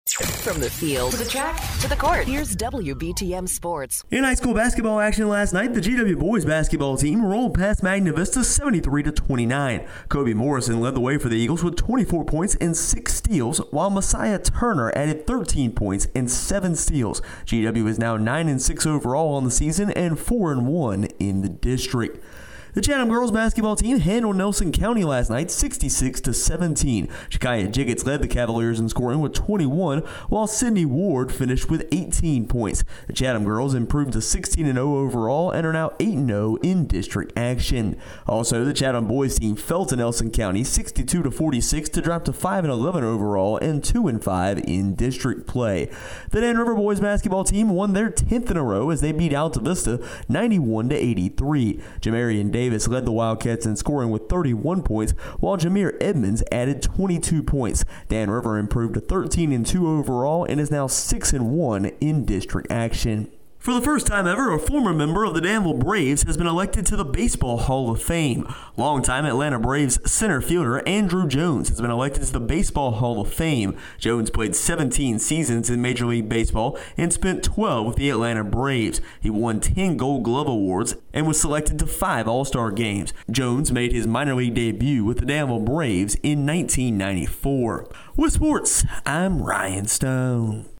From the field to the track to the court, here's WBTM Sports. In high school basketball action last night, the GW boys basketball team rolled past Magna Vista 73-29. Kobe Morrison led the way for the Eagles with 24 points and 6 steals, while Messiah Turner added 13 points and 7 steals. GW is now 9-6 overall on the season and 4-1 in the district. The Chatham girls basketball team handled Nelson County last night 66-17. Shakaya Jiggets led the Cavaliers in scoring with 21, while Sydney Ward finished with 18 points. The Chatham girls improved to 16-0 overall and are now 8-0 in district action. Also, the Chatham boys team fell to Nelson County 62-46 to drop to 5-11 overall and 2-5 in district play. The Dan River boys basketball team won their 10th in a row as they beat Alta Vista 91-83. Jamarian Davis led the Wildcats in scoring with 31 points, while Jameer Edmonds added 22 points. Dan River improved to 13-2 overall and is now 6-1 in district action. For the first time ever, a former member of the Danville Braves has been elected to the Baseball Hall of Fame. Longtime Atlanta Braves center fielder Andrew Jones has been elected to the Baseball Hall of Fame. Jones played 17 seasons in Major League Baseball and spent 12 with the Atlanta Braves. He won 10 Gold Glove Awards and was selected to 5 All-Star games. Jones made his minor league debut with the Danville Braves in 1994. With sports, I'm Ryan Stone.